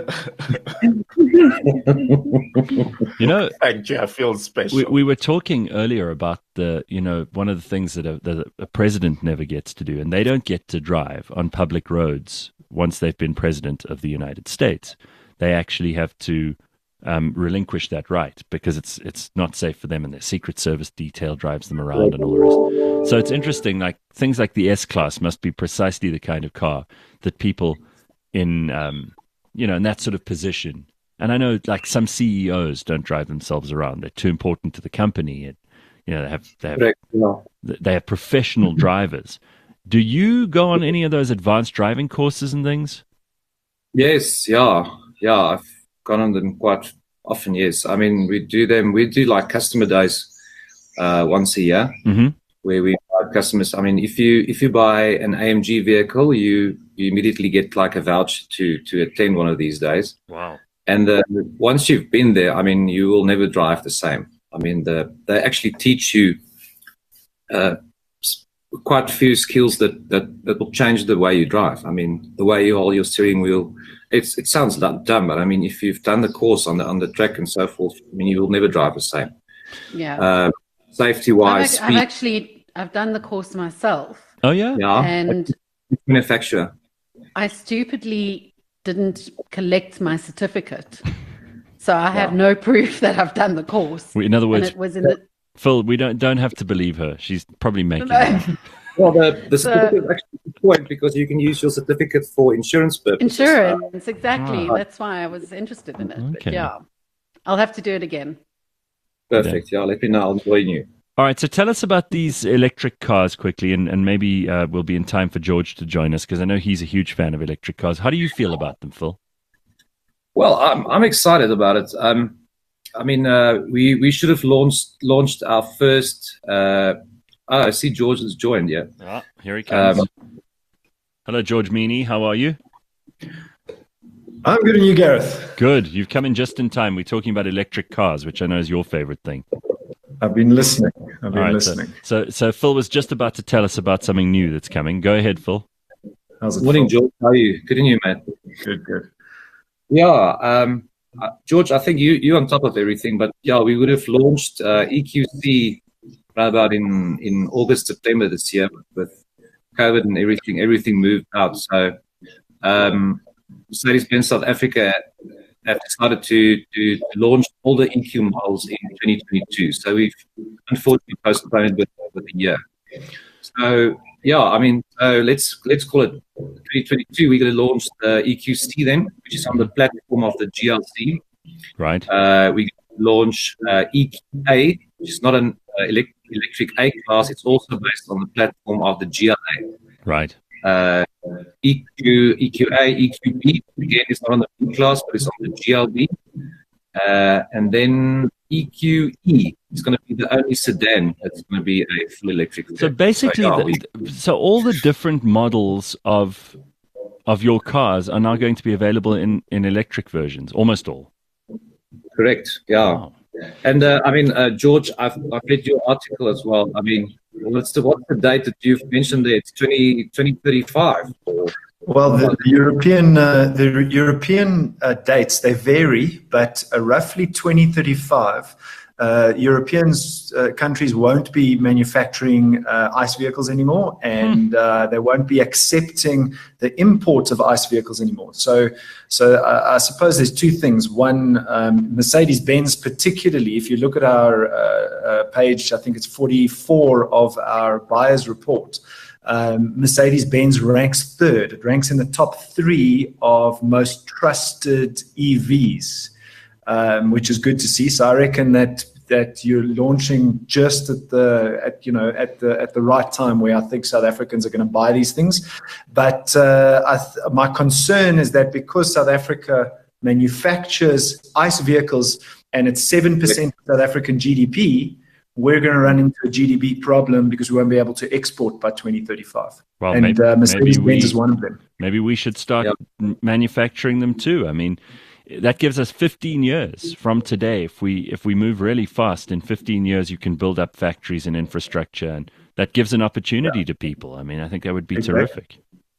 You know, thank you. I feel special. We, we were talking earlier about the, you know, one of the things that a, that a president never gets to do, and they don't get to drive on public roads once they've been president of the United States. They actually have to um, relinquish that right because it's it's not safe for them, and their Secret Service detail drives them around and all the rest. So it's interesting. Like things like the S-Class must be precisely the kind of car that people in um, you know, in that sort of position. And I know like some C E Os don't drive themselves around. They're too important to the company. And, you know, they have, they have, yeah. they have professional drivers. Do you go on any of those advanced driving courses and things? Yes. Yeah. Yeah. I've gone on them quite often. Yes. I mean, we do them, we do like customer days uh, once a year mm-hmm. where we buy customers. I mean, if you, if you buy an A M G vehicle, you, you immediately get like a voucher to to attend one of these days. Wow. And uh, once you've been there, I mean, you will never drive the same. I mean, the, they actually teach you uh, quite a few skills that, that, that will change the way you drive. I mean, the way you hold your steering wheel, it's, it sounds dumb, but I mean, if you've done the course on the, on the track and so forth, I mean, you will never drive the same. Yeah. Uh, safety-wise. I've, I've actually, I've done the course myself. Oh, yeah? Yeah. And manufacturer. I stupidly didn't collect my certificate, so I have yeah. no proof that I've done the course. In other words, it was in the... Phil, we don't don't have to believe her. She's probably making no. it. Well, the, the certificate is actually the point because you can use your certificate for insurance purposes. Insurance, exactly. Ah. That's why I was interested in it. Okay. But yeah, I'll have to do it again. Perfect. Yeah, yeah let me know. I'll join you. All right, so tell us about these electric cars quickly, and, and maybe uh, we'll be in time for George to join us because I know he's a huge fan of electric cars. How do you feel about them, Phil? Well, I'm I'm excited about it. Um, I mean, uh, we we should have launched launched our first. Uh, oh, I see George has joined. Yeah, ah, here he comes. Um, Hello, George Meany. How are you? I'm good, and you, Gareth? Good. You've come in just in time. We're talking about electric cars, which I know is your favorite thing. I've been listening. I've been right, listening. So, so, so Phil was just about to tell us about something new that's coming. Go ahead, Phil. How's it? Morning, Phil? George. How are you? Good, and you, man? Good, good. Yeah, um, uh, George. I think you you on top of everything, but yeah, we would have launched uh, E Q C right about in in August, September this year, but with COVID and everything, everything moved out. So, um, Mercedes-Benz South Africa have decided to, to launch all the E Q models in twenty twenty-two. So we've unfortunately postponed with, with a year. So yeah, I mean, uh, let's let's call it twenty twenty-two. We're going to launch the E Q C then, which is on the platform of the G L C. Right. Uh, we launch uh, E Q A, which is not an uh, elect- electric A class. It's also based on the platform of the G L A. Right. Uh, E Q, E Q A, E Q B, again, it's not on the B class, but it's on the G L B. Uh, and then E Q E is going to be the only sedan that's going to be a full electric. So basically, so, yeah, we, the, so all the different models of of your cars are now going to be available in, in electric versions, almost all. Correct, yeah. Wow. And uh, I mean, uh, George, I've, I've read your article as well. I mean, what's the what's the date that you've mentioned there? It's twenty thirty-five. Well, the, the European uh, the European uh, dates, they vary, but uh, roughly twenty thirty-five. Uh, Europeans uh, countries won't be manufacturing uh, ICE vehicles anymore, and mm. uh, they won't be accepting the import of ICE vehicles anymore. So, so uh, I suppose there's two things. One, um, Mercedes-Benz, particularly, if you look at our uh, uh, page, I think it's forty-four of our buyer's report. Um, Mercedes-Benz ranks third. It ranks in the top three of most trusted E Vs. Um, which is good to see. So I reckon that that you're launching just at the at you know at the at the right time where I think South Africans are going to buy these things. But uh, I th- my concern is that because South Africa manufactures ICE vehicles and it's seven percent of South African G D P, we're going to run into a G D P problem because we won't be able to export by twenty thirty-five. Well, and maybe, uh, Mercedes-Benz is one of them. Maybe we should start yep. manufacturing them too. I mean, that gives us fifteen years from today. If we if we move really fast, in fifteen years you can build up factories and infrastructure, and that gives an opportunity yeah. to people. I mean, I think that would be exactly. terrific.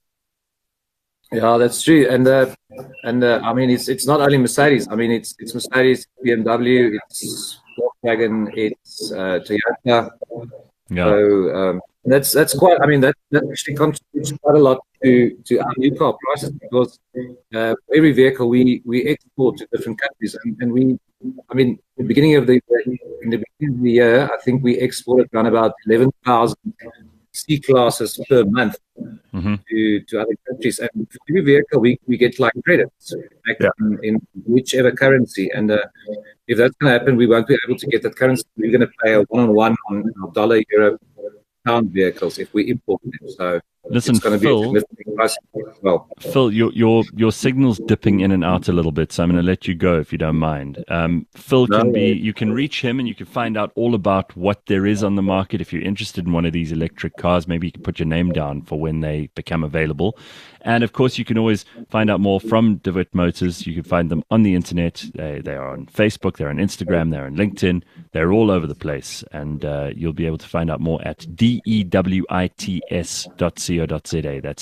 Yeah, that's true. And uh, and uh, I mean, it's it's not only Mercedes. I mean, it's it's Mercedes, B M W, it's Volkswagen, it's uh, Toyota. Yeah. So um, that's that's quite. I mean, that, that actually contributes quite a lot to, to our new car prices because uh, every vehicle we, we export to different countries, and, and we. I mean, the beginning of the in the beginning of the year, I think we exported around about eleven thousand C classes per month mm-hmm. to, to other countries, and for every vehicle we, we get like credits back yeah. in, in whichever currency. And uh, if that's going to happen, we won't be able to get that currency. We're going to pay a one-on-one on our dollar, euro, pound vehicles if we import them. So listen, it's going to Phil, be a significant price as well. Phil, your your your signal's dipping in and out a little bit, so I'm going to let you go if you don't mind. Um, Phil can no, be. You can reach him and you can find out all about what there is on the market. If you're interested in one of these electric cars, maybe you can put your name down for when they become available. And of course, you can always find out more from DeWitt Motors. You can find them on the internet. They they are on Facebook, they're on Instagram, they're on LinkedIn. They're all over the place, and uh, you'll be able to find out more at dewits dot co dot za. That's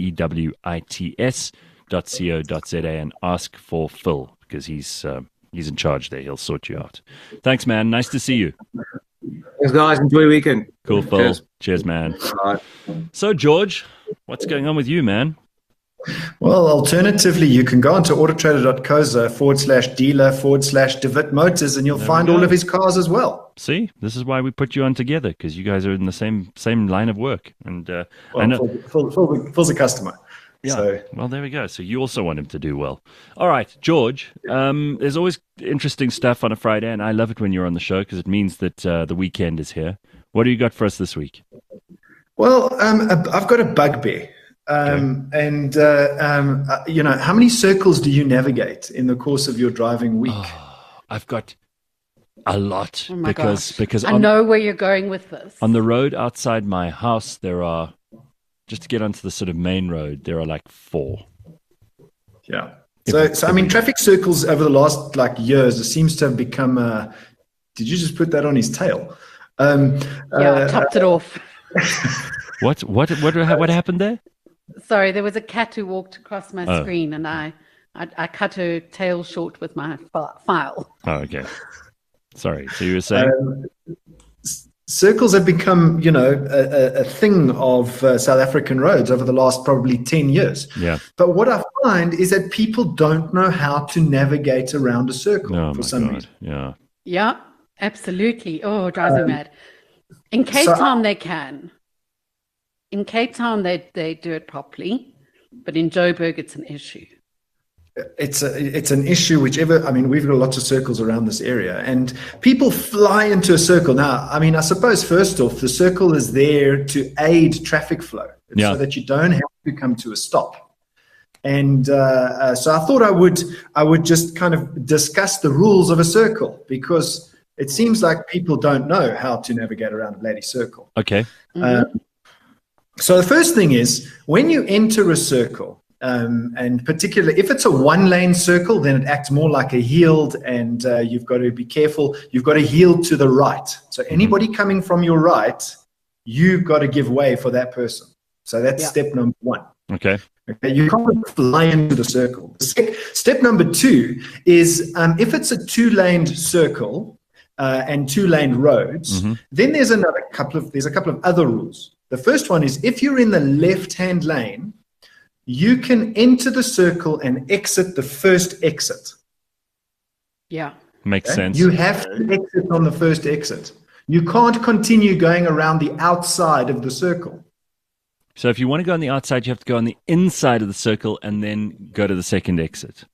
dewits dot co dot za, and ask for Phil because he's uh, he's in charge there. He'll sort you out. Thanks, man. Nice to see you. Thanks, guys. Enjoy your weekend. Cool, Phil. Cheers, Cheers man. All right. So, George, what's going on with you, man? Well, alternatively, you can go onto autotrader.co forward slash dealer forward slash DeWitt Motors, and you'll there find all of his cars as well. See, this is why we put you on together, because you guys are in the same same line of work. And uh, well, I know Phil, Phil, Phil, Phil's a customer. Yeah. So. Well, there we go. So you also want him to do well. All right, George. Um, there's always interesting stuff on a Friday, and I love it when you're on the show because it means that uh, the weekend is here. What do you got for us this week? Well, um, I've got a bugbear. Um, okay. And, uh, um, uh, you know, how many circles do you navigate in the course of your driving week? Oh, I've got a lot. Oh my because, gosh. because I on, know where you're going with this. On the road outside my house, there are, just to get onto the sort of main road, there are like four. Yeah. So, so I mean, traffic circles over the last like years, it seems to have become, uh, did you just put that on his tail? Um, yeah, uh, I topped it off. what, what, what, what happened there? Sorry, there was a cat who walked across my oh. screen, and I, I, I cut her tail short with my file. Oh, okay. Sorry. So you were saying um, circles have become, you know, a, a thing of uh, South African roads over the last probably ten years. Yeah. But what I find is that people don't know how to navigate around a circle oh, for my some God. reason. Yeah. Yeah, absolutely. Oh, it drives um, me mad. In Cape so Town, I, they can. In Cape Town, they, they do it properly, but in Joburg, it's an issue. It's a, it's an issue whichever, I mean, we've got lots of circles around this area, and people fly into a circle. Now, I mean, I suppose, first off, the circle is there to aid traffic flow yeah. so that you don't have to come to a stop. And uh, uh, so I thought I would I would just kind of discuss the rules of a circle, because it seems like people don't know how to navigate around a bloody circle. Okay. Mm-hmm. Um, So the first thing is, when you enter a circle, um, and particularly if it's a one-lane circle, then it acts more like a yield, and uh, you've got to be careful. You've got to yield to the right. So anybody coming from your right, you've got to give way for that person. So that's yeah. step number one. Okay. Okay, you can't fly into the circle. Step number two is um, if it's a two-lane circle uh, and two-lane roads, mm-hmm. then there's another couple of there's a couple of other rules. The first one is, if you're in the left-hand lane, you can enter the circle and exit the first exit. Yeah. Makes okay? sense. You have to exit on the first exit. You can't continue going around the outside of the circle. So if you want to go on the outside, you have to go on the inside of the circle and then go to the second exit.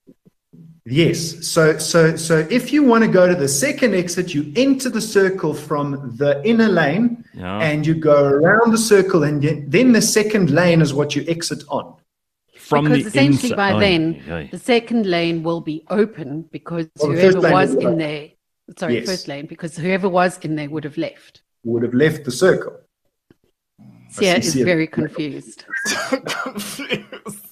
Yes. So so so if you want to go to the second exit, you enter the circle from the inner lane yeah. and you go around the circle, and then the second lane is what you exit on. from because the essentially inside. by Oh, then yeah, yeah. the second lane will be open because Well, the whoever first lane was is in open. there, sorry, Yes. first lane, because whoever was in there would have left. Would have left the circle. Sia see- is see it. very confused. Confused.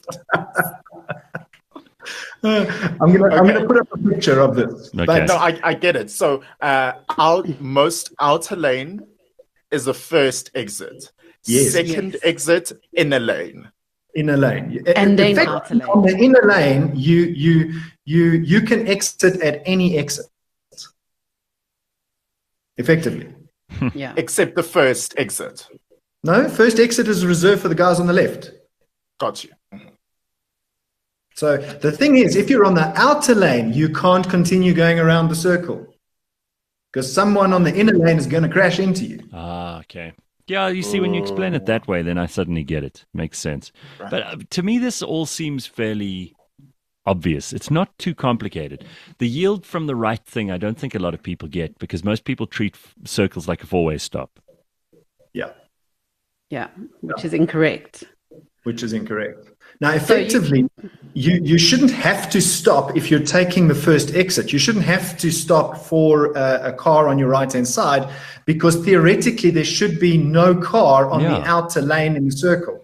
Uh, I'm gonna I'm Okay. gonna put up a picture of this. Okay. But No, I, I get it. So, uh, out, most outer lane is the first exit. Yes. Second Yes. exit, inner lane. inner lane, And then Effectively, outer lane. on the inner lane, you you you you can exit at any exit. Effectively, Yeah. Except the first exit. no. First exit is reserved for the guys on the left. Got you. So the thing is, if you're on the outer lane, you can't continue going around the circle because someone on the inner lane is going to crash into you. Ah, okay. Yeah, you see, when you explain it that way, then I suddenly get it. Makes sense. Right. But uh, to me, this all seems fairly obvious. It's not too complicated. The yield from the right thing, I don't think a lot of people get because most people treat f- circles like a four-way stop. Yeah, Yeah. Which is incorrect. which is incorrect. Now, So you- effectively, you, you shouldn't have to stop if you're taking the first exit. You shouldn't have to stop for a, a car on your right-hand side because theoretically there should be no car on the Yeah. outer lane in the circle.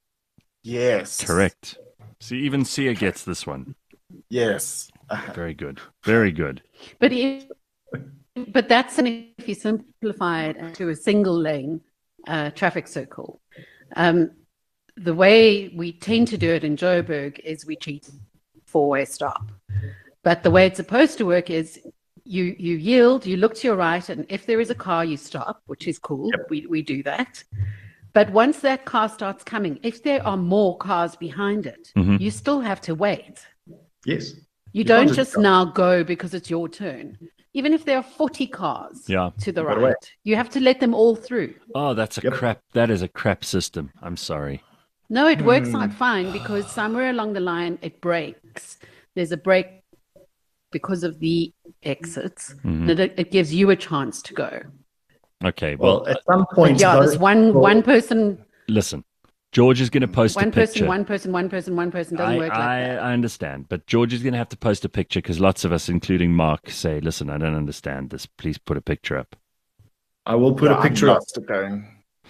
Yes. Correct. See, even Sia gets this one. Yes. Very good. Very good. But if, but that's an, if you simplify it to a single lane uh, traffic circle. Um, the way we tend to do it in Joburg is we treat four-way stop. But the way it's supposed to work is you you yield, you look to your right, and if there is a car, you stop, which is cool. We we do that. But once that car starts coming, if there are more cars behind it, Mhm. you still have to wait. Yes. You, can't don't just just stop. now go because it's your turn. Even if there are forty cars Yeah. to the gotta right, wait. you have to let them all through. Oh, that's a Yep. crap. That is a crap system. I'm sorry. No, it works Hmm. out fine because somewhere along the line it breaks. There's a break because of the exits, Mm-hmm. and it, it gives you a chance to go. Okay. Well, Well, at some point, Yeah, those there's one people- one person, listen. George is going to post one a picture. person, one person, one person, one person. Doesn't I, work like I, that. I understand, but George is going to have to post a picture because lots of us, including Mark, say, "Listen, I don't understand this. Please put a picture up." I will put Yeah, a picture I'm up. lost again.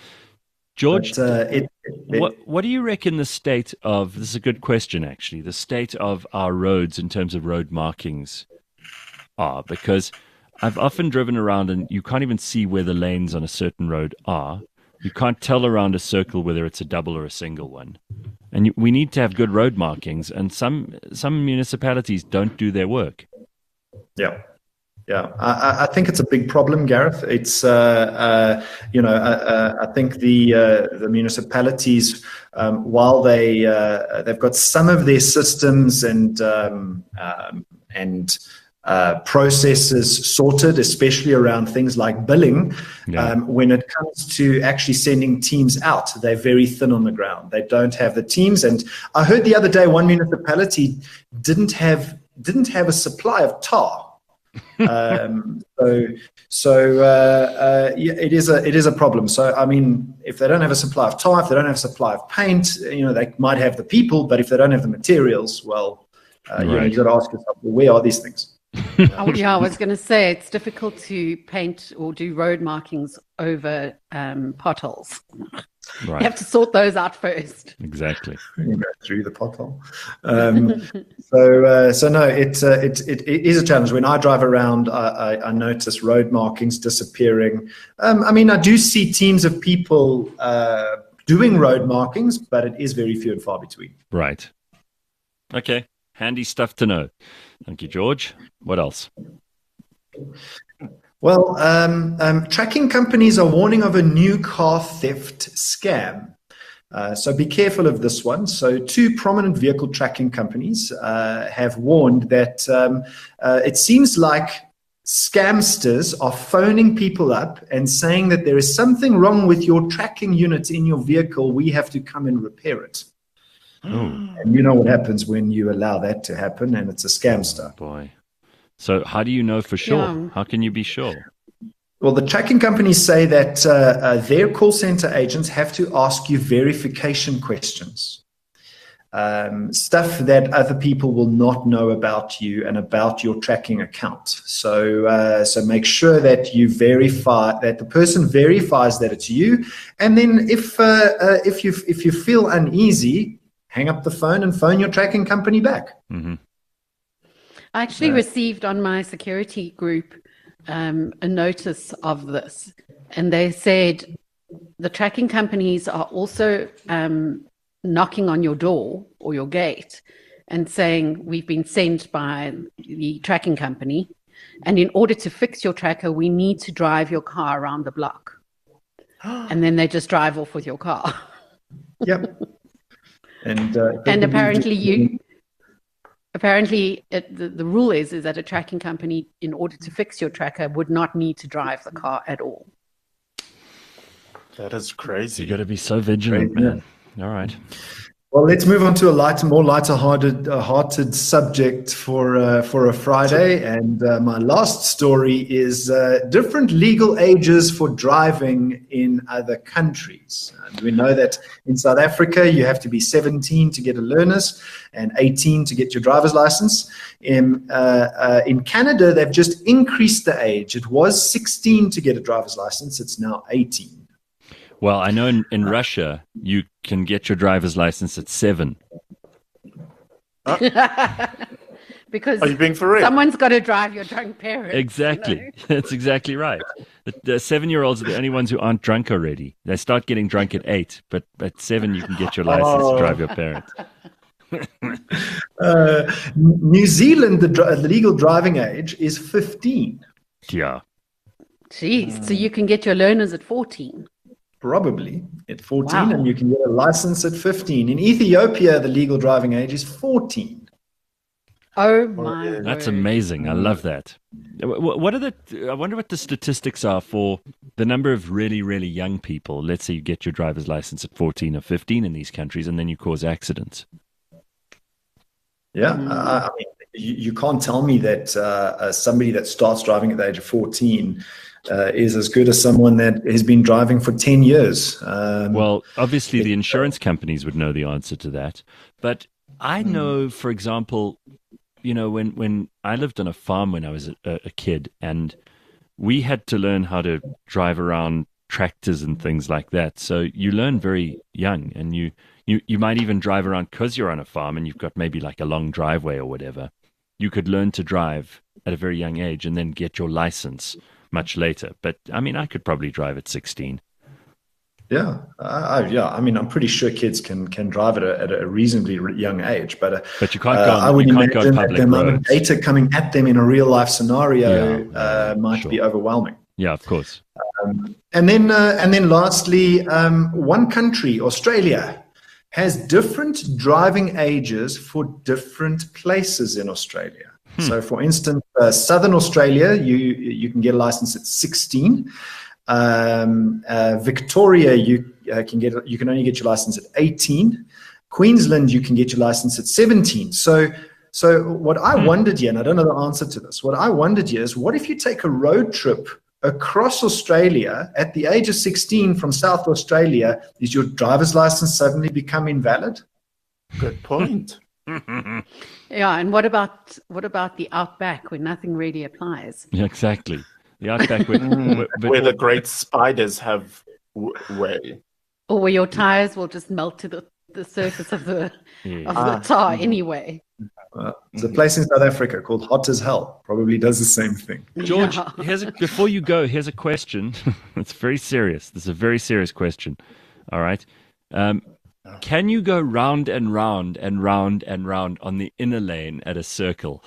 George, But, uh, it, it- what what do you reckon the state of? This is a good question, actually. The state of our roads in terms of road markings are, because I've often driven around and you can't even see where the lanes on a certain road are. You can't tell around a circle whether it's a double or a single one. And you, we need to have good road markings, and some some municipalities don't do their work. Yeah. Yeah, I, I- I think it's a big problem, Gareth. It's, uh, uh, you know, uh, uh, I think the uh, the municipalities, um, while they uh, they've got some of their systems and um, um, and uh, processes sorted, especially around things like billing. Yeah. Um, when it comes to actually sending teams out, they're very thin on the ground. They don't have the teams. And I heard the other day one municipality didn't have didn't have a supply of tar. um, so, so uh, uh, yeah, it is a it is a problem. So, I mean, if they don't have a supply of tar, if they don't have a supply of paint, you know, they might have the people, but if they don't have the materials, well, uh, you know, Right. you got to ask yourself, well, where are these things? Oh, yeah, I was going to say it's difficult to paint or do road markings over um, potholes. You Right. have to sort those out first. Exactly. You go through the pothole. Um, so, uh, so no, it, uh, it it it is a challenge. When I drive around, I, I, I notice road markings disappearing. Um, I mean, I do see teams of people uh, doing road markings, but it is very few and far between. Right. Okay. Handy stuff to know. Thank you, George. What else? Well, um, um, tracking companies are warning of a new car theft scam. Uh, so be careful of this one. So two prominent vehicle tracking companies uh, have warned that um, uh, it seems like scamsters are phoning people up and saying that there is something wrong with your tracking unit in your vehicle. We have to come and repair it. Oh, And you know what happens when you allow that to happen, and it's a scamster. boy. So how do you know for sure? Yeah. How can you be sure? Well, the tracking companies say that uh, uh, their call center agents have to ask you verification questions. um, stuff that other people will not know about you and about your tracking account. So, uh, so make sure that you verify that the person verifies that it's you. And then if uh, uh, if you if you feel uneasy, hang up the phone and phone your tracking company back. Mm-hmm. I actually uh, received on my security group um, a notice of this, and they said the tracking companies are also um, knocking on your door or your gate and saying, we've been sent by the tracking company, and in order to fix your tracker, we need to drive your car around the block. And then they just drive off with your car. Yep. And uh, and apparently you... Apparently, it, the, the rule is, is that a tracking company, in order to fix your tracker, would not need to drive the car at all. That is crazy. You got to be so vigilant, crazy, man. Yeah. All right. Well, let's move on to a lighter, more lighter-hearted uh, hearted subject for uh, for a Friday. And uh, my last story is uh, different legal ages for driving in other countries. And we know that in South Africa, you have to be seventeen to get a learner's and eighteen to get your driver's license. In uh, uh, in Canada, they've just increased the age. It was sixteen to get a driver's license. It's now eighteen. Well, I know in, in Russia, you can get your driver's license at seven. Huh? Because Are you being for real? Someone's got to drive your drunk parents. Exactly. You know? That's exactly right. The, the seven-year-olds are the only ones who aren't drunk already. They start getting drunk at eight, but at seven, you can get your license oh. to drive your parents. uh, New Zealand, the, the legal driving age is fifteen. Yeah. Jeez, mm. So you can get your learners at fourteen. Probably at fourteen, wow. And you can get a license at fifteen. In Ethiopia, the legal driving age is fourteen. Oh my! That's word. amazing. I love that. What are the? I wonder what the statistics are for the number of really, really young people. Let's say you get your driver's license at fourteen or fifteen in these countries, and then you cause accidents. Yeah, mm. uh, I mean, you, you can't tell me that uh, uh, somebody that starts driving at the age of fourteen. Uh, is as good as someone that has been driving for ten years. Um, well, obviously the insurance companies would know the answer to that. But I know, for example, you know, when, when I lived on a farm when I was a, a kid, and we had to learn how to drive around tractors and things like that. So you learn very young, and you, you, you might even drive around because you're on a farm and you've got maybe like a long driveway or whatever. You could learn to drive at a very young age and then get your license much later. But I mean, I could probably drive at sixteen. Yeah, uh, yeah. I mean, I'm pretty sure kids can can drive at a, at a reasonably young age. But uh, but you can't go. On, uh, I would you imagine can't go that the amount of data coming at them in a real life scenario yeah, uh, might sure. be overwhelming. Yeah, of course. Um, and then uh, and then lastly, um, one country, Australia, has different driving ages for different places in Australia. Hmm. So, for instance, uh, Southern Australia, you you can get a license at sixteen. Um, uh, Victoria, you uh, can get you can only get your license at eighteen. Queensland, you can get your license at seventeen. So, so what I hmm. wondered here, and I don't know the answer to this. What I wondered here is, what if you take a road trip across Australia at the age of sixteen from South Australia? Is your driver's license suddenly become invalid? Good point. Yeah, and what about what about the outback where nothing really applies? Yeah, exactly. The outback where, where, where the great spiders have w- way, or where your tires will just melt to the, the surface of the yeah. of ah. the tar anyway. Uh, there's a place in South Africa called Hot as Hell. Probably does the same thing. George, Yeah. here's a, before you go, here's a question. It's very serious. This is a very serious question. All right. Um, Can you go round and round and round and round on the inner lane at a circle?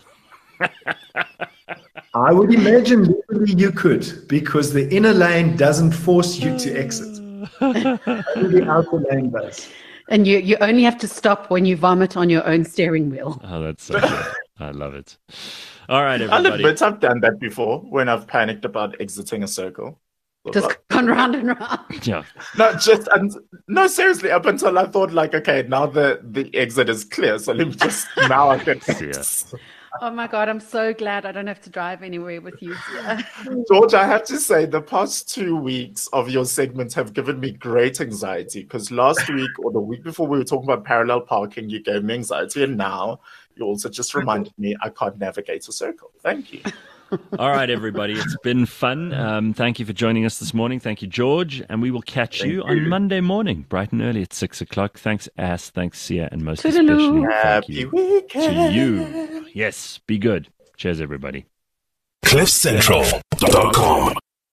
I would imagine literally you could, because the inner lane doesn't force you to exit. Only the outer lane does. And you, you only have to stop when you vomit on your own steering wheel. Oh, that's so good. I love it. All right, I'll everybody. admit I've done that before when I've panicked about exiting a circle. Just gone round and round. Yeah. No, just and no, seriously. Up until I thought, like, okay, now the the exit is clear, so let me just now I can. Yeah. Oh my God, I'm so glad I don't have to drive anywhere with you. Yeah. George, I have to say the past two weeks of your segments have given me great anxiety because last week or the week before we were talking about parallel parking, you gave me anxiety, and now you also just reminded me I can't navigate a circle. Thank you. All right, everybody. It's been fun. Um, thank you for joining us this morning. Thank you, George. And we will catch you, you on Monday morning, bright and early at six o'clock. Thanks, Ass. Thanks, Sia. And most especially, thank Happy you weekend. to you. Yes, be good. Cheers, everybody. cliff central dot com